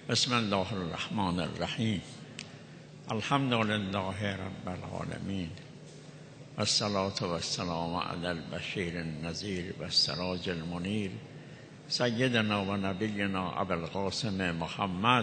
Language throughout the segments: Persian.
بسم الله الرحمن الرحیم. الحمد لله رب العالمین و الصلاة و السلام علی البشیر النذیر و السراج المنیر سیدنا و نبینا ابوالقاسم محمد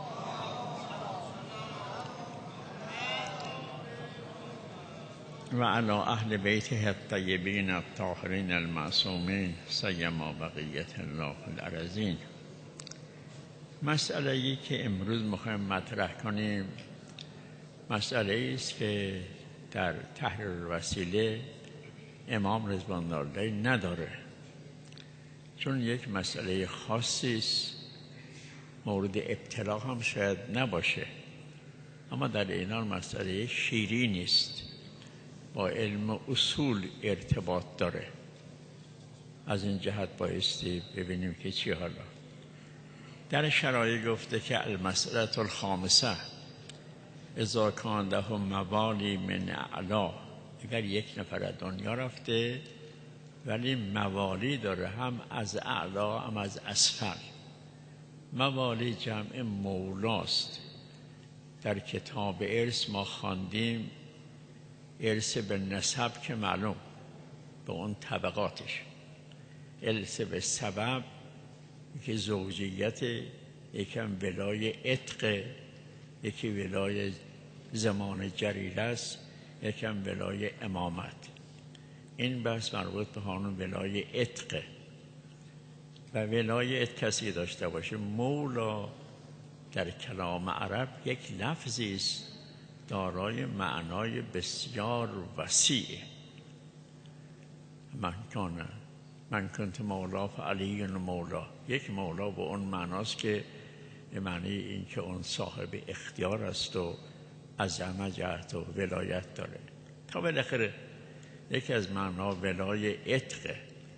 و علی اهل بیته الطیبین الطاهرین المعصومین سیما بقیت الله الارضین. مسئله‌ای که امروز می‌خوایم مطرح کنیم مسئله است که در تحریر الوسیله امام رضوان الله نداره، چون یک مسئله خاصی است، مورد ابتلا هم شاید نباشه، اما در این حال مسئله شیرینی است، با علم اصول ارتباط داره. از این جهت بایستی ببینیم که چی حالا. در شرایع گفته که المسئله الخامسه اذا کان له موالی من اعلا، اگر یک نفر از دنیا رفته ولی موالی داره، هم از اعلا هم از اسفل. موالی جمع مولاست. در کتاب ارث ما خواندیم ارث به نسب که معلوم به اون طبقاتش، ارث به سبب یکی زوجیت، یکم ولای عتق، یکی ولای زمان جریله است، یکم ولای امامت. این بحث مربوط به قانون ولای عتق و ولای عتق کسی داشته باشه. مولا در کلام عرب یک لفظی است دارای معنای بسیار وسیع. من کنت مولا فعلی مولا، یک مولا به اون معناست که به معنی این که اون صاحب اختیار است و عظمت جهت و ولایت داره. تا بالاخره یکی از معنا ولای عتق،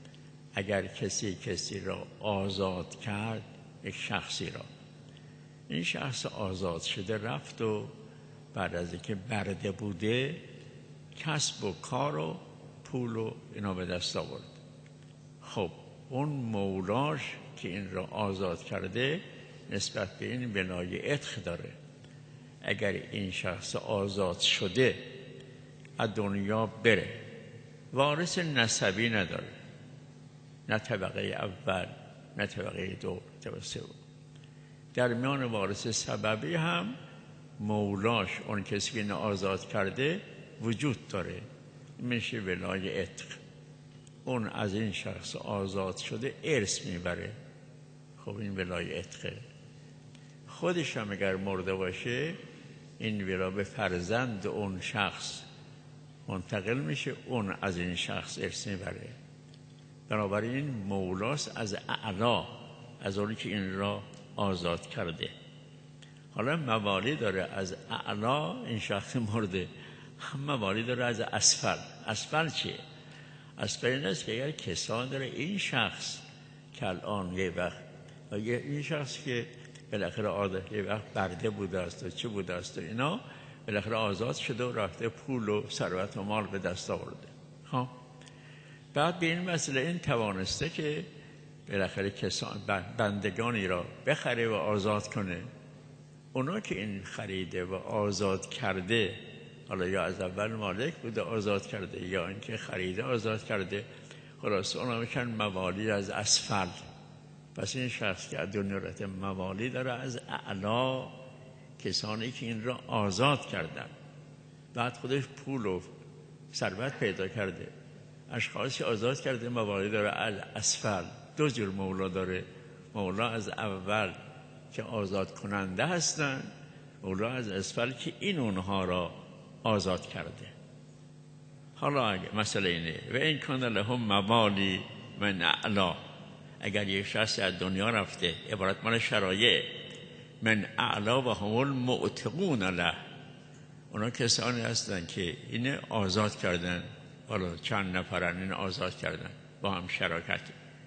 اگر کسی را آزاد کرد، یک شخصی را، این شخص آزاد شده رفت و بعد از اینکه برده بوده کسب و کار و پول و اینا به دست آورد. خب اون مولاش که این را آزاد کرده نسبت به این ولای عتق داره. اگر این شخص آزاد شده از دنیا بره، وارث نسبی نداره، نه طبقه اول نه طبقه دو، طبقه سوم. در میان وارث سببی هم مولاش، اون کسی که اینو آزاد کرده، وجود داره، میشه ولای عتق. اون از این شخص آزاد شده ارث میبره. خب این ولای عتقه. خودش هم اگر مرده باشه این ولا به فرزند اون شخص منتقل میشه، اون از این شخص ارث میبره. بنابراین مولاست از اعلا، از اونی که این را آزاد کرده. حالا موالی داره از اعلا، این شخص مرده، هم موالی داره از اسفل. اسفل چیه؟ اسفل این است که اگر کسان داره این شخص که الان یه وقت و این شخص که بالاخره یه وقت برده بوده است و چه بوده است و اینا، بالاخره آزاد شده و رفته پول و ثروت و مال به دست آورده. خب بعد به این مسئله این توانسته که بالاخره کسان بندگانی را بخره و آزاد کنه. اونا که این خریده و آزاد کرده، حالا یا از اول مالک بوده آزاد کرده یا اینکه خریده آزاد کرده، خلاص اونا میشن موالی از اسفل. پس این شخص که از دنیا رفته موالی داره از اعلا، کسانی که این را آزاد کردن، بعد خودش پول و ثروت پیدا کرده. اشخاصی آزاد کرده موالی داره از اسفل. دو جور مولا داره: مولا از اول که آزاد کننده هستن، مولا از اسفل که این اونها را آزاد کرده. حالا اگه مسئله اینه و این کان لهم موالی من اعلا، اگر یک شخص از دنیا رفته، عبارت مال شرایع، من اعلا و هم المعتقون له، اونا کسانی هستن که اینه آزاد کردن، حالا چند نفرن این آزاد کردن با هم شراکت.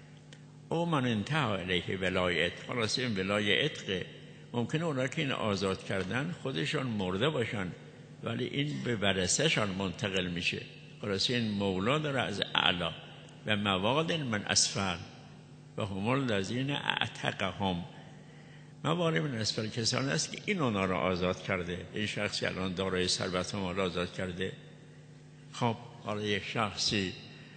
او من انتها علیه ولایت، خلاص این ولای عتقه. ممکنه اونا که این آزاد کردن خودشان مرده باشن ولی این به ورثه‌شان منتقل میشه. خلاص این مولا داره از اعلا و موال من اسفل و هم الذین اعتقهم، موالم من اسفل کسانی است که این اونا را آزاد کرده. این شخصی الان دارای ثروت و مال آزاد کرده. خب حالا یک شخصی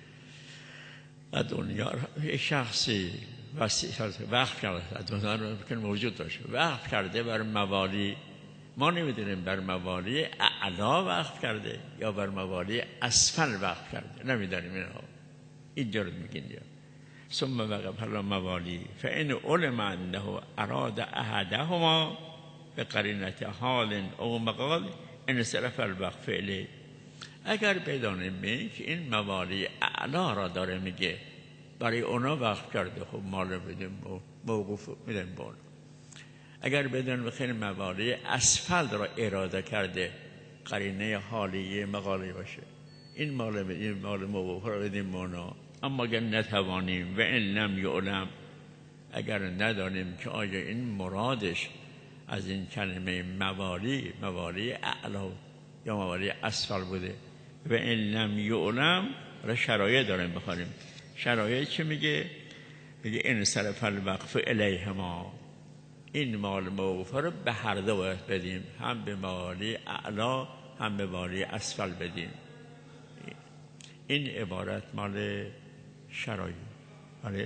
دنیا یک شخصی وقف کرده، دنیا رو ممکن موجود داشته، وقف کرده بر موالی، ما نمیدونیم بر موالی اعلا وقف کرده یا بر موالی اسفل وقف کرده، نمیدونیم اینها. اینجا رو میگین یا ثم وقف علی موالی فان علم انه اراد احدهما بقرینه حال او مقال انصرف الوقف الیه. اگر بدانیم که این موالی اعلا را داره میگه، برای اونا وقف کرده، خب مال بدیم موقوف میدیم بون. اگر بدانیم خیلی موالی اسفل را اراده کرده، قرینه حالی مقالی باشه، این مال موقوف را بدیم اونا. اما اگر نتوانیم و این لم یعلم، اگر ندانیم که آیا این مرادش از این کلمه موالی اعلا یا موالی اسفل بوده، و این لم یعلم را شرایط داریم بخوانیم. شرایط چه میگه؟ میگه انصرف الوقف الیهما، این مال موقوفه رو به هر دو باید بدیم، هم به موالی اعلا هم به موالی اسفل بدیم. این عبارت مال شرایط. بله،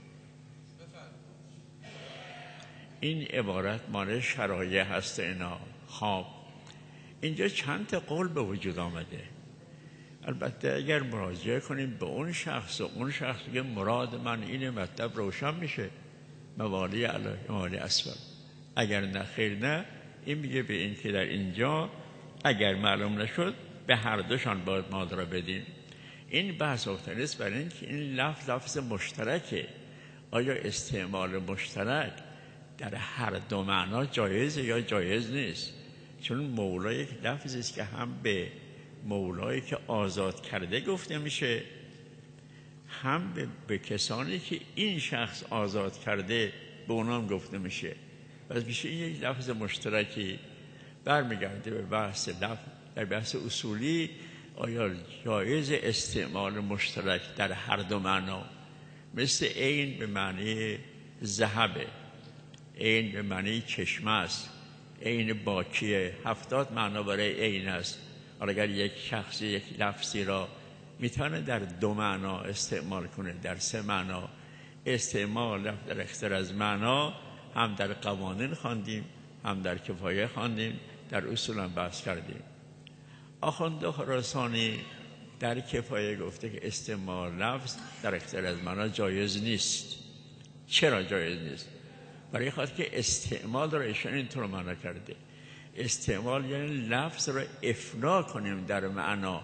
این عبارت مال شرایط هست اینا. خب اینجا چند تا قول به وجود آمده. البته اگر مراجعه کنیم به اون شخص و اون شخص که مراد من اینه، مطلب روشن میشه، موالی اعلا موالی اسفل. اگر نه خیر نه، این میگه به این که در اینجا اگر معلوم نشد به هر دوشان باید مال را بدیم. این بحث افتاده است برای این که این لفظ مشترکه. آیا استعمال مشترک در هر دو معنا جایزه یا جایز نیست؟ چون مولا یک لفظی است که هم به مولایی که آزاد کرده گفته میشه، هم به کسانی که این شخص آزاد کرده به اونام گفته میشه. پس میشه این یک لفظ مشترکی. برمیگرده به بحث در بحث اصولی، آیا جایز استعمال مشترک در هر دو معنا؟ مثل عین به معنی ذهبه، عین به معنی چشمه است، عین باکیه، 70 معنا برای عین است. حالا اگر یک شخصی یک لفظی را میتونه در دو معنا استعمال کنه، در سه معنا استعمال در اختر از معنا، هم در قوانین خواندیم، هم در کفایه خواندیم، در اصول هم بحث کردیم. آخوند خراسانی در کفایه گفته که استعمال لفظ در اختر از معنا جایز نیست. چرا جایز نیست؟ برای خاطر که استعمال را ایشان اینطور معنا کرده. استعمال یعنی لفظ را افنا کنیم در معنا.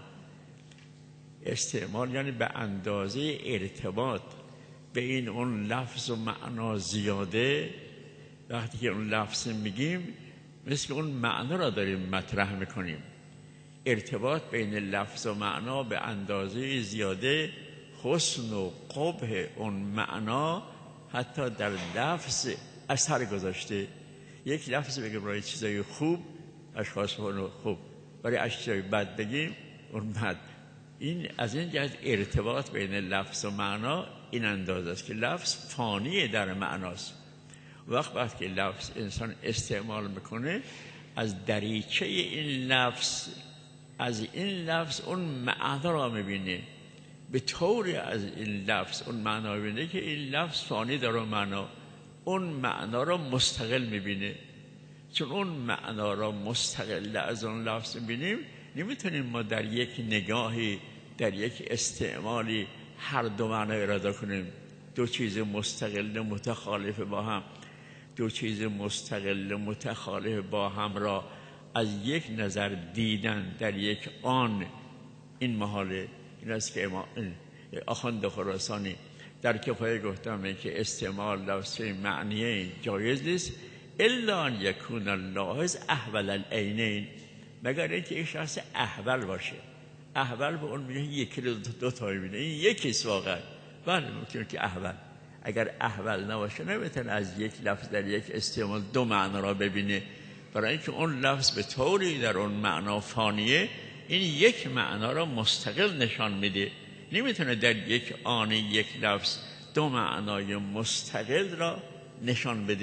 استعمال یعنی به اندازه ارتباط بین اون لفظ و معنا زیاده. وقتی که اون لفظ میگیم مثل اون معنا را داریم مطرح میکنیم. ارتباط بین لفظ و معنا به اندازه زیاده، حسن و قبح اون معنا حتی در لفظ اثر گذاشته. یک لفظ بگیم برای چیزای خوب، اشخاص خوب، برای چیزای بد بگیم اون بد. این از این جهت ارتباط بین لفظ و معنا این اندازه است که لفظ فانی در معناست. وقت که لفظ انسان استعمال میکنه، از دریچه این لفظ، از این لفظ اون معنا را میبینه، به طوری از این لفظ اون معنا میبینه که این لفظ فانی در اون معنا، اون معنا را مستقل میبینه. چون اون معنا را مستقل از اون لفظ میبینیم، نمیتونیم ما در یک نگاهی، در یک استعمالی هر دو معنا اراده کنیم. دو چیز مستقل متخالف با هم، دو چیز مستقل متخالف با هم را از یک نظر دیدن در یک آن، این محاله. این است که آخوند خراسانی در کفایه گفتم که استعمال لفظ معنیه جایز نیست الا ان یکون اللاحظ احول العینین، مگر اینکه یک شخص احول باشه. احول به اون میگه یکی دو تا میبینه، این یکیست واقعا. بله ممکنه که احول. اگر احول نباشه نمیتونه از یک لفظ در یک استعمال دو معنا را ببینه، برای اینکه اون لفظ به طوری در اون معنا فانیه، این یک معنا را مستقل نشان میده. نمیتونه در یک آن یک لفظ دو معنای مستقل را نشان بده.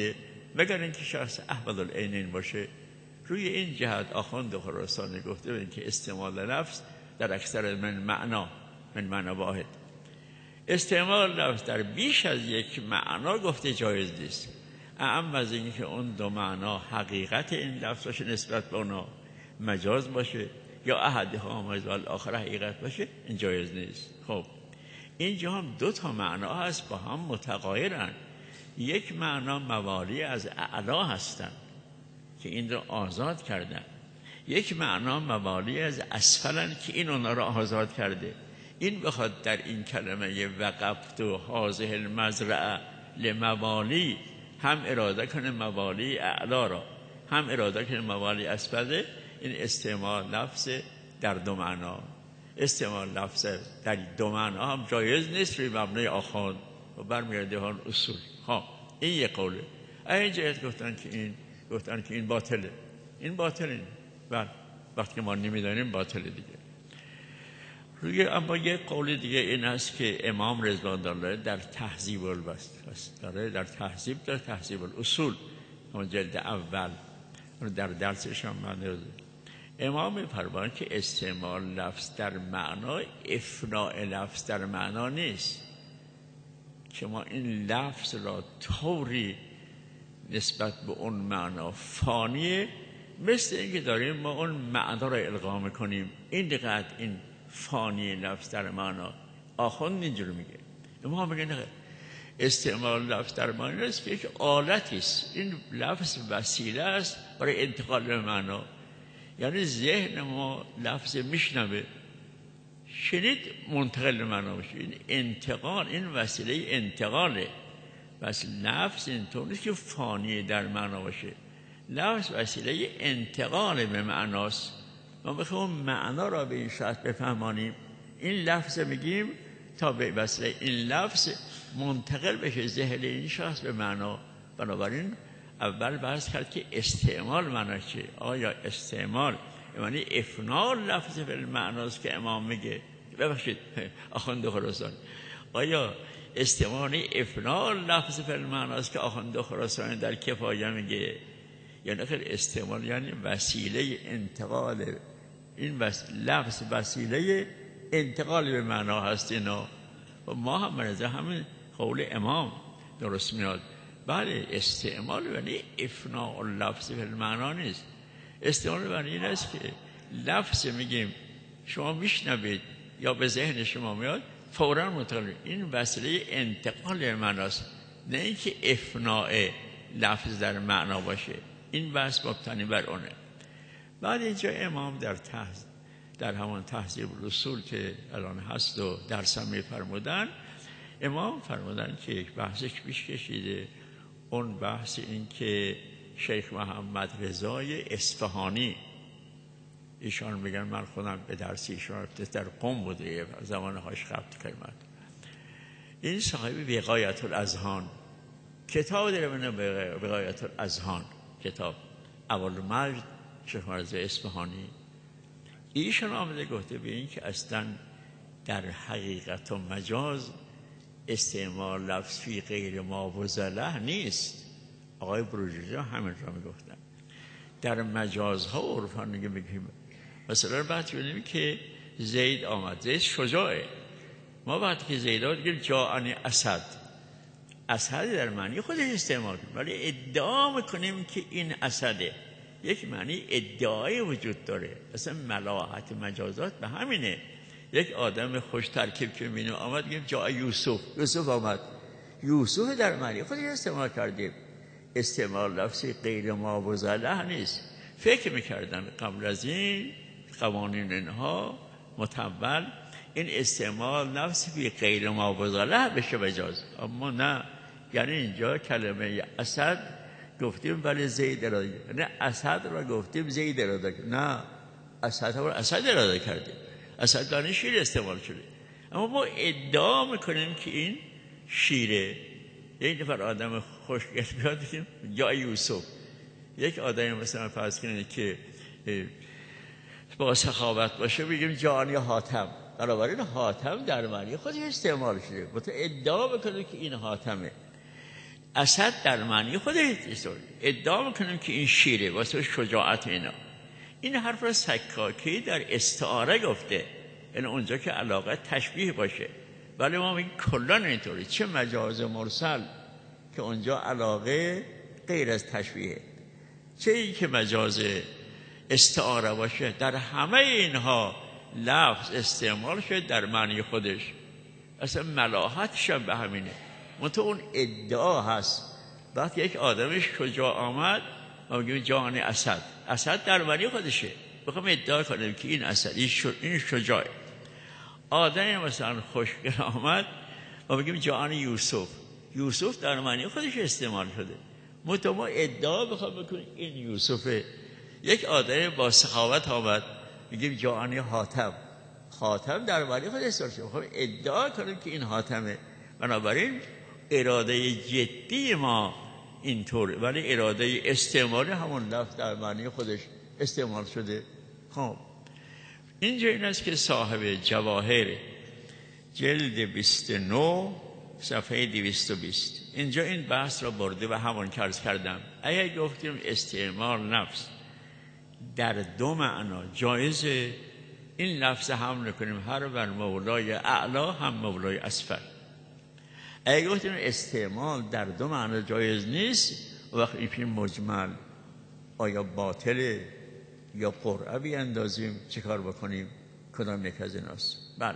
مگر اینکه شخص احوال العینین باشه. روی این جهت آخوند خراسانی گفته بودن که استعمال لفظ در اکثر من معنا واحد، استعمال لفظ در بیش از یک معنا گفته جایز نیست. اما از اینکه اون دو معنا حقیقت این لفظ باشه نسبت به اونا مجاز باشه یا احدها مجاز و الاخر حقیقت باشه، این جایز نیست. خب اینجا هم دو تا معنا هست با هم متقایرن. یک معنا موالی از اعلا هستن که این رو آزاد کردن، یک معنا موالی از اسفلن که این اونا رو آزاد کرده. این بخواد در این کلمه وقفت و هذه المزرعه لموالی هم اراده کنه موالی اعلا را، هم اراده کنه موالی اسفله، این استعمال لفظ در دو معنا. استعمال لفظ در دو معنا هم جایز نیست روی مبنای آخوند و برمیگرده هان اصول. این یک قوله. این جهت گفتن که این باطله. این باطله. بله، وقتی که ما نمیدانیم باطله دیگه. اما یک قول دیگه این است که امام رضوان الله در تهذیب الوصف داره، در تهذیب الاصول، اون جلد اول در درسش هم من امام فرمان که استعمال لفظ در معنا افناء لفظ در معنا نیست که ما این لفظ را طوری نسبت به اون معنا فانیه، مثل اینکه داریم ما اون معنا را القا میکنیم. این دقیقاً این فانی لفظ در معنا آخوند اینجور میگه. امام میگه نه، استعمال لفظ در معنا است که یک آلتی است. این لفظ وسیله است برای انتقال به معنا. یعنی ذهن ما لفظ میشنوه، شنید، منتقل به معنا بشه. این انتقال، این وسیله انتقاله. بس لفظ اینطور نیست که فانی در معنا باشه. لفظ وسیله انتقال به معناست. ما بخوایم معنا را به این شخص بفهمانیم، این لفظ میگیم تا به وسیله این لفظ منتقل بشه ذهن این شخص به معنا. بنابراین اول بحث کرد که استعمال معنا چیه. آیا استعمال یعنی افناء لفظ به معناست که امام میگه؟ ببخشید آخوند خراسانی، آیا استعمال افناء لفظ به معناست که آخوند خراسانی در کفایه میگه؟ یعنی خیلی استعمال یعنی وسیله انتقال، این لفظ وسیله انتقال به معنا هست. اینا و ما هم منظر همین قول امام درست میاد. بله، استعمال یعنی افناء لفظ به معنا نیست. استعمال یعنی این است که لفظ میگیم شما میشنوید یا به ذهن شما میاد، فوراً منتقل، این وسیله انتقال به معناست، نه اینکه افناء لفظ در معنا باشه. این بحث مبتنی بر اونه. بعد اینجا امام در همان تهذیب الاصول که الان هست و درس هم می‌فرمودن، امام فرمودن که یک بحثی پیش کشیده، اون بحث این که شیخ محمد رضای اصفهانی، ایشان میگن من خودم به درس ایشان در قم بوده زمان هاش خبت کلمت، این صاحب وقایت الاذهان کتاب داره من وقایت الاذهان، کتاب اول مجد شیخ محمد رضای اصفهانی، ایشان آمده گفته به این که اصلا در حقیقت و مجاز استعمال لفظ فی غیر ما وزله نیست. آقای بروجردی همین را میگفتن. در مجازها و عرفان میگیم مثلا وقتی بینیم که زید آمد، زید شجاعه، ما وقتی که زید آمد میگیم جاءنی اسد، اسد در معنی خودش استعمال کنیم، ولی ادعا میکنیم که این اسده، یک معنی ادعای وجود داره. اصلا ملاحت مجازات به همینه. یک آدم خوش ترکیب که میبینیم آمد میگیم جا یوسف آمد، یوسف در معنی خودش استعمال کردیم. استعمال لفظی غیر ما وزله نیست. فکر میکردن قبل از این قوانین اینها متول این استعمال لفظی بی غیر ما وزله بشه بجاز، اما نه. یعنی اینجا کلمه اسد گفتیم ولی زید اراده کرد، نه اسد را گفتیم زید اراده کرد، نه اسد اراده کردیم، اسد دانه شیر استعمال شده. اما ما ادعا میکنیم که این شیره. یک نفر آدم خوشگل بیاد بگیم یا یوسف، یک آدم مثلا فرض کنید که با سخاوت باشه بگیم جانی حاتم، بنابراین حاتم در معنی خودش استعمال شده، ادعا میکنیم که این حاتمه. اسد در معنی خودش ادعا میکنیم که این شیره واسه شجاعت اینا. این حرف را سکاکی در استعاره گفته، یعنی اونجا که علاقه تشبیه باشه، ولی ما میگیم کلان اینطوری، چه مجاز مرسل که اونجا علاقه غیر از تشبیه، چه این که مجاز استعاره باشه، در همه اینها لفظ استعمال شد در معنی خودش. اصلا ملاحتش هم به همینه. منطقه اون ادعا هست. وقتی یک آدم شجاع آمد ما میگیم جان اسد، اسد در معنی خودشه، بخوام ادعا کنیم که این اسد این شجاعه. آدم مثلا خوشگل آمد ما میگیم جان یوسف، یوسف در معنی خودش استعمال شده. ما ادعا بخوام بکنیم این یوسفه. یک آدم با سخاوت آمد میگیم جان حاتم، حاتم در معنی خودش استعمال شده، بخوام ادعا کنیم که این حاتمه. بنابراین اراده جدی ما اینطور، ولی اراده استعمال همون لفظ در معنی خودش استعمال شده. خب اینجا این است که صاحب جواهر جلد 29 صفحه 220 اینجا این بحث را برده و همون که عرض کردم. اگر گفتیم استعمال نفس در دو معنا جایزه، این لفظ هم نکنیم هر بر مولای اعلا هم مولای اسفل. اگه گفتیم استعمال در دو معنی جایز نیست، وقت این مجمل آیا باطله یا قرعه بیاندازیم، چه کار بکنیم؟ کدام یک از ایناست؟ بله.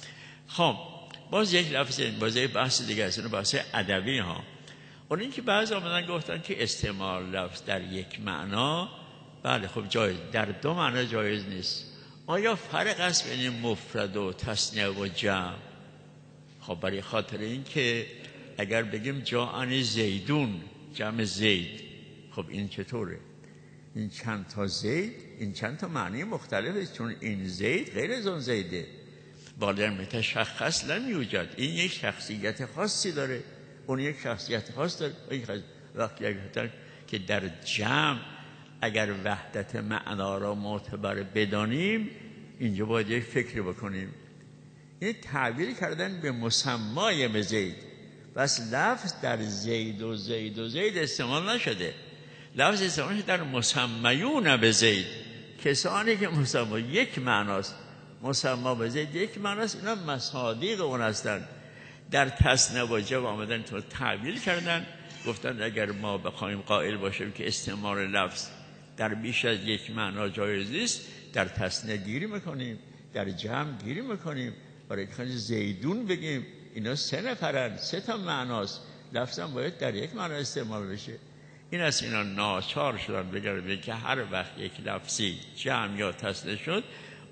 خب باز یک لفظ، باز یک بحث دیگه است، اون بحث ادبی ها. اون این که بعضی آمدن گفتن که استعمال لفظ در یک معنا بله خب جایز، در دو معنا جایز نیست. آیا فرق است بین مفرد و تثنیه و جمع؟ خب برای خاطر این که اگر بگیم جاءنی زیدون جمع زید، خب این چطوره؟ این چند تا زید، این چند تا معنی مختلفه، چون این زید غیر از اون زیده. بالا متشخص لم یوجد، این یک شخصیت خاصی داره، اون یک شخصیت خاص داره. وقتی که در جمع اگر وحدت معنا را معتبر بدانیم، اینجا باید یک فکری بکنیم. این تعبیر کردن به مسمای به زید، بس لفظ در زید و زید و زید استعمال نشده، لفظ استعمال شده در مسمیون به زید، کسانی که مسما یک معناست، مسما به زید یک معناست، اینا مصادیق اون هستن. در تثنیه و جمع آمدن تو تعبیر کردن، گفتن اگر ما بخوایم قائل باشیم که استعمال لفظ در بیش از یک معنا جایز نیست، در تثنیه گیری میکنیم، در جمع گیری میکنیم. برای که زیدون بگیم اینا 3 نفرن، 3 تا معناست، لفظ هم باید در یک معنا استعمال بشه. این است اینا ناچار شدن بگن که هر وقت یک لفظی جمع یا تثنیه شد،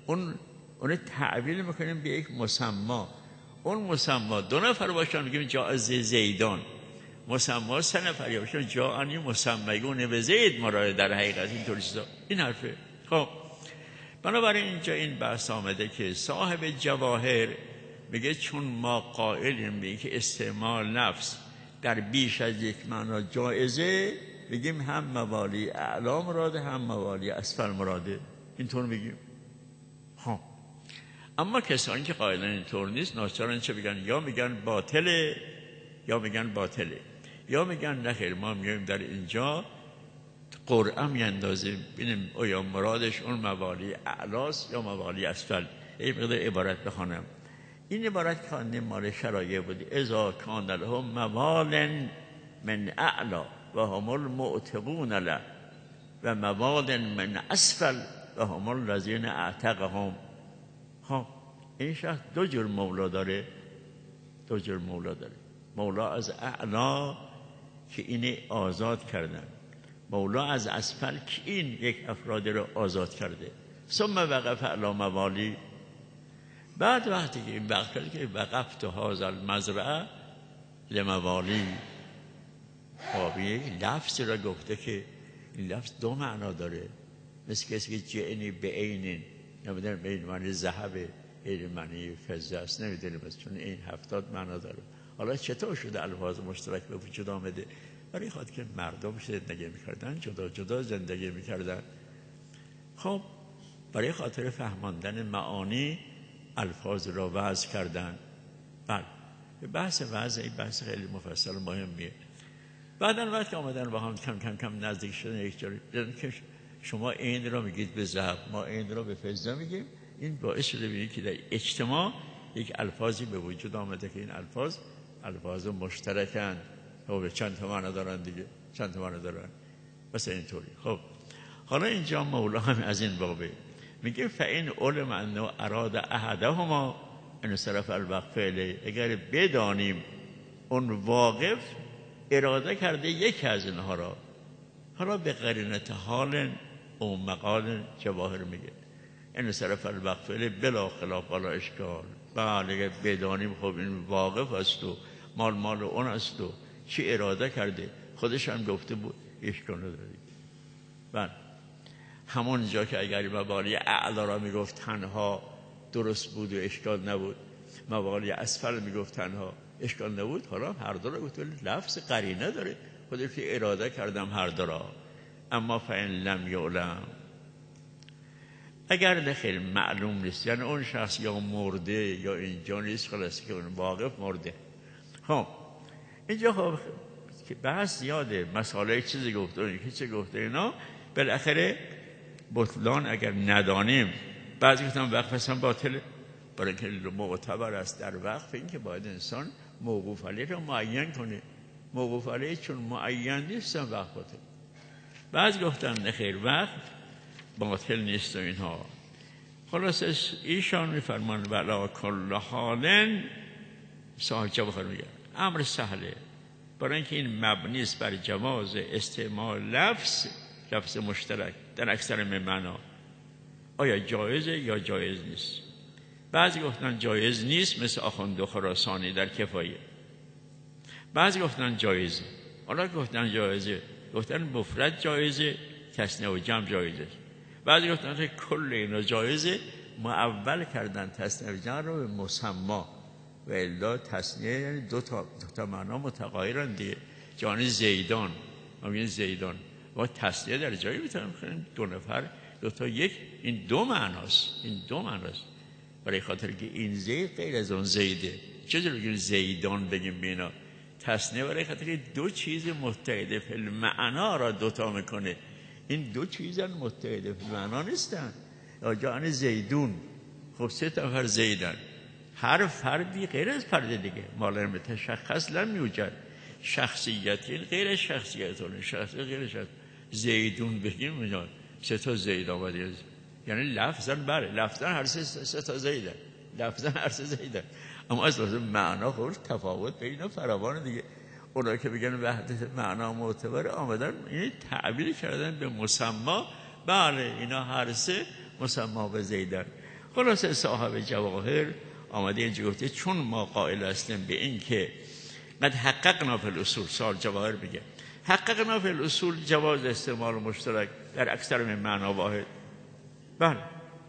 اون تعبیر میکنیم به یک مسما. اون مسما 2 نفر باشن میگیم جاء زیدان، مسما 3 نفر باشن جاءنی مسمیون به زید مراد در حقیقت اینطوری چیزا. این حرفه. خب بنابراین اینجا این بحث آمده که صاحب جواهر میگه چون ما قائلیم به که استعمال نفس در بیش از یک معنا جایزه، بگیم هم موالی اعلا مراده هم موالی اسفل مراده، اینطور میگیم. خب اما کسانی که قائلن اینطور نیست، ناچارن چه بگن؟ یا میگن باطله یا میگن باطله، یا میگن نخیر ما میگیم در اینجا قرعه میاندازیم ببینیم آیا مرادش اون موالی اعلاست یا موالی اسفل. این مقدار عبارت بخوانم. این عبارت که خواندیم مال شرایع بود. اذا کان لهم موال من اعلا و هم المعتقون له و موال من اسفل و هم الذین اعتقهم. ها این شخص 2 جور مولا داره، 2 جور مولا داره. مولا از اعلا که اینه آزاد کردن، مولا از اسفل که این یک افراد رو آزاد کرده. ثم وقف علی موالی، بعد وقتی که این وقت کرده که وقفت هذا المزرعه لموالی، خب یک لفظ را گفته که این لفظ 2 معنا داره، مثل کسی که جعنی به عینین، نمیدونم به این معنی ذهب، این معنی فضه است، نمیدونم بس، چون این 70 معنا داره. حالا چطور شده الفاظ مشترک به وجود آمده؟ برای خاطر که مردم زندگی میکردن، جدا جدا زندگی میکردن. خب برای خاطر فهماندن معانی الفاظ را وضع کردن. بله بحث وضع این بحث خیلی مفصل و مهمیه. بعداً وقتی آمدن با هم کم کم کم نزدیک شدن یک جایی دیدن که شما این را میگید به ذهب، ما این را به فضه میگیم. این باعث شده ببینید که در اجتماع یک الفاظی به وجود آمده که این الفاظ مشترکند. خب چند تا معنی دارن دیگه، چند تا معنی دارن مثلا اینطوری. خب حالا اینجا مولا هم از این بابه میگه فإن علم انه اراد احدهما انصرف الوقف الیه، اگر بدانیم اون واقف اراده کرده یکی از اینها را، حالا به قرینت حال او مقال جواهر میگه انصرف الوقف الیه بلا خلاف ولا اشکال. بله اگر بدانیم خب این واقف است و مال اون است و چی اراده کرده خودش هم گفته بود اشکال نداره. بله همون جا که اگر موالی اعلا را میگفت تنها درست بود و اشکال نبود، موالی اسفل میگفت تنها اشکال نبود، حالا هر دو را گفت لفظ قرینه داره خودش که اراده کردم هر دو را. اما فإن لم یعلم، اگر دخل معلوم نیست، یعنی اون شخص یا مرده یا اینجا نیست، خلاص که اون واقف مرده. خب اینجا خب که بحث زیاده، مسئله چیزی گفته اون که چه گفته اینا، بالاخره بطلان اگر ندانیم بعضی گفتن وقف اصلا باطله، برای اینکه معتبر است در وقف این که باید انسان موقوف علیه رو معین کنه، موقوف علیه چون معین نیستن وقف باطل. بعضی گفتن نخیر وقف باطل نیست و اینها. خلاص ایشان میفرمان ولا کل حال صاحب جواهر میگه امر سهله، برای اینکه این مبنی است بر جواز استعمال لفظ مشترک در اکثر معنا، آیا جایزه یا جایز نیست. بعضی گفتن جایز نیست مثل آخوند خراسانی در کفایه، بعضی گفتن جایزه. حالا گفتن جایزه، گفتن مفرد جایزه، تثنیه و جمع جایزه. بعضی گفتن که کل اینا جایزه، معول کردن تثنیه و جمع رو به مسمی و الا تثنیه یعنی دو تا معنا متغایرن دیگه. جانی زیدان میگن زیدان و تثنیه در جایی میتونن بخونن دو نفر دو تا یک، این دو معناست، این دو معناست. برای خاطر که این زید غیر از اون زیده، چجوری بگیم زیدان بگیم بینا تثنیه؟ برای خاطر که دو چیز متحد فی المعنا را دوتا میکنه. این دو چیزن متحد فی المعنا نیستن. یا جان زیدون، خب سه نفر زیدن، هر فردی غیر از فرد دیگه، مال متشخص لم یوجد، شخصیتی غیر شخصیتون، شخصی غیر شخص. زیدون بگیم میاد سه تا زید آمده، یعنی لفظاً بله لفظاً هر سه تا زیدن، لفظاً هر سه زیدن، اما از لحاظ معنا خود تفاوت بین فراوان دیگه. اونا که بگن وحدت معنا معتبر آمدن این تعبیر کردن به مسمی، بله اینا هر سه مسمی به زیدن. خلاصه صاحب جواهر آمده اینجا گفته چون ما قائل هستیم به این که قد حققنا فی الاصول، سال جواهر بگه حققنا فی الاصول جواز استعمال مشترک در اکثر من معنا واحد. بله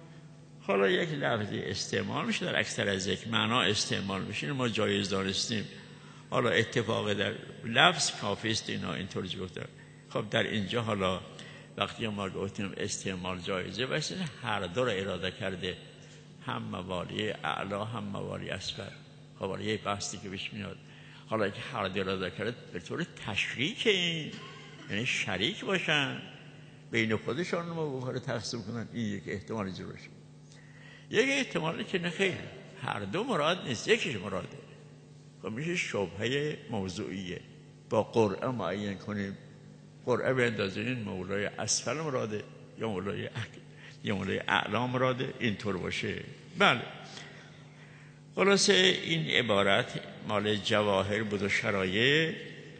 حالا یک لفظی استعمال میشه در اکثر از یک معنا استعمال میشه، ما جایز دانستیم. حالا اتفاق در لفظ کافی است اینا اینطوری گفتن. خب در اینجا حالا وقتی ما گفتیم استعمال جایزه واسه هر دو را اراده کرده، هم موالی اعلا هم موالی اسفل. خب حالا یه بحثی که پیش میاد، حالا که هر دو اراده کرده به طور تشریک، این یعنی شریک باشن بین خودشان موضوع رو تقسیم کنن، این یک احتمال جور باشه. یک احتمالی که نه خیر هر دو مراد نیست، یکیش مراده. خب میشه شبهه موضوعیه، با قرعه معین کنیم، قرعه بیندازیم این مولای اسفل مراده یا مولای اعلا مراده، اینطور باشه. بله خلاصه این عبارت مال جواهر بود و شرایع.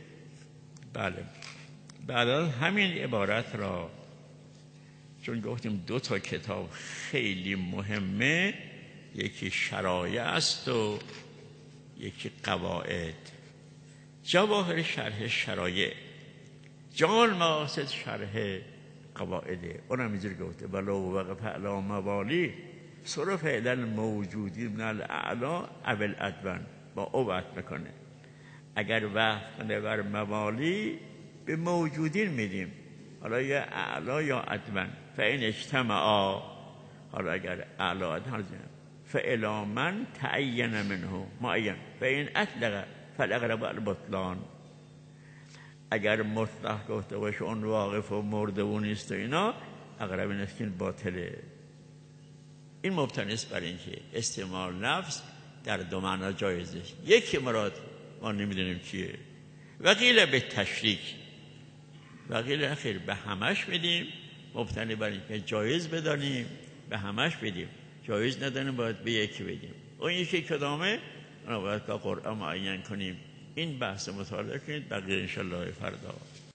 بله بعد از همین عبارت را چون گفتیم دو تا کتاب خیلی مهمه، یکی شرایع است و یکی قواعد. جواهر شرح شرایع، جان مقاصد شرح قواعده. اونم اینجور گفته ولو وقف علی موالی صرف الی الموجودی من الاعلا اول ادون، با او وقت میکنه. اگر وقت کنه بر موالی به موجودین میدیم، حالا یا اعلا یا ادون. فإن اجتمعا، حالا اگر اعلا ادون فإلی من تعین منه معین، فإن اطلق فالاقرب البطلان. اگر مطلق گفته باشه اون واقف و مرده و نیست و اینا، اغلب این است که این باطله. این مبتنی است بر اینکه استعمال لفظ در دو معنا جایزه. یکی مراد ما نمیدونیم چیه، وقیل به تشریک، وقیل خیر به همش بدیم، مبتنی بر اینکه جایز بدانیم به همش بدیم، جایز ندانیم باید به یکی بدیم. اون یکی کدامه؟ اون باید که قرآن معین کنیم. این بحث مطالعه کنید، بقیه انشالله فردا.